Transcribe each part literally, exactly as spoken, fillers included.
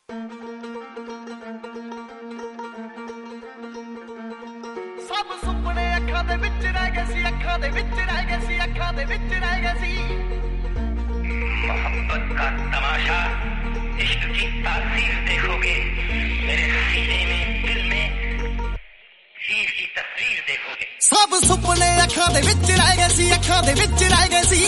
सब सुपने अखां दे विच रह गए सी, अखां दे विच रह गए सी, अखां दे विच रह गए सी। मोहब्बत का तमाशा, इश्क की तासीर देखोगे, मेरे सीने में, दिल में हीर की तस्वीर देखोगे। सब सुपने अखां दे विच रह गए सी, अखां दे विच रह गए सी।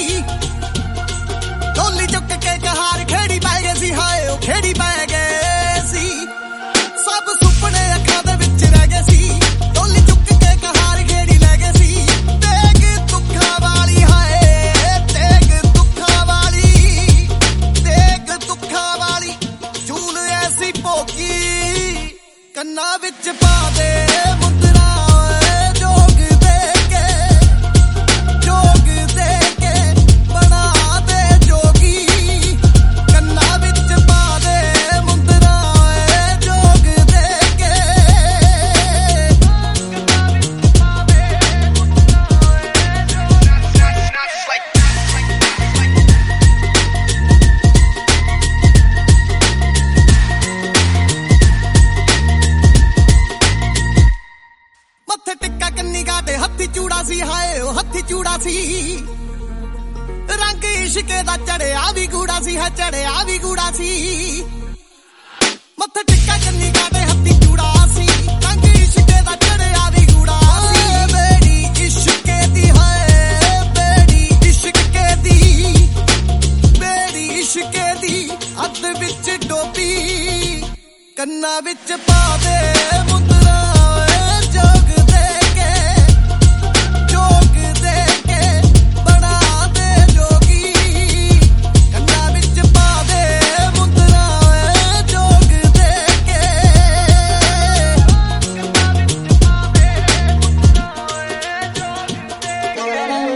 डोली चुक के कहार खेड़ी पै गए सी, हाय ओ खेड़ी पै गए सी। सब सुपने अखां दे विच रह गए सी, डोली चुक के कहार खेड़ी लै गए सी। तेग दुखां वाली, हाय तेग दुखां वाली, तेग दुखां वाली जून ऐसी भोगी, कन्ना विच पा दे मुंदरा जोग दे के, जोग दे के बना दे जोगी, कन्ना विच पा दे मुंदरा जोग दे के, कन्ना विच पा दे मुंदरा मत्थे टिक्का कन्नी गाटे हत्थी चूड़ा सी, हाय ओ हत्थी चूड़ा सी। रंग इश्के दा चढ़िया भी गूड़ा सी, है चढ़िया भी गूड़ा सी। मत्थे टिक्का कन्नी गाटे हत्थी चूड़ा सी, रंग इश्के दा चढ़िया भी गूड़ा सी। बेड़ी इश्के दी, हाय बेड़ी इश्के दी, बेड़ी इश्के दी अध विच डोबी, कन्ना विच पा दे मुंदरा जोग दे के, जोग दे के बना दे जोगी, कन्ना विच पा दे मुंदरा जोग दे के, कन्ना विच पा दे मुंदरा जोग दे के।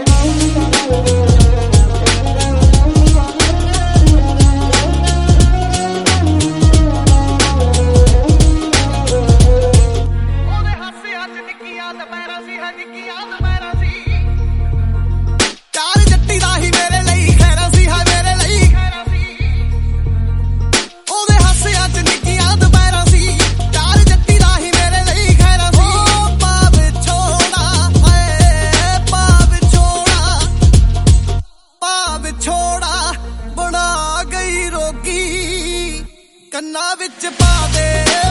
ਉਹਦੇ ਹਾਸਿਆਂ 'ਚ ਨਿੱਕੀਆਂ ਦੁਪਹਿਰਾਂ ਸੀ, ਹੈ ਨਿੱਕੀਆਂ ਦੁਪਹਿਰਾਂ ਸੀ। ਚਾਰ ਜੱਟੀ ਦਾ ਹੀ ਮੇਰੇ ਲਈ ਖੈਰਾਂ ਸੀ, ਹੈ ਮੇਰੇ ਲਈ ਖੈਰਾਂ ਸੀ। ਉਹਦੇ ਹਾਸਿਆਂ 'ਚ ਨਿੱਕੀਆਂ ਦੁਪਹਿਰਾਂ ਸੀ, ਚਾਰ ਜੱਟੀ ਦਾ ਹੀ ਮੇਰੇ ਲਈ ਖੈਰਾਂ ਸੀ। ਉਹ ਭਾਵ ਛੋੜਾ, ਹਾਏ ਭਾਵ ਛੋੜਾ, ਭਾਵ ਛੋੜਾ ਬਣਾ ਗਈ ਰੋਗੀ, ਕੰਨਾਂ ਵਿੱਚ ਪਾ ਦੇ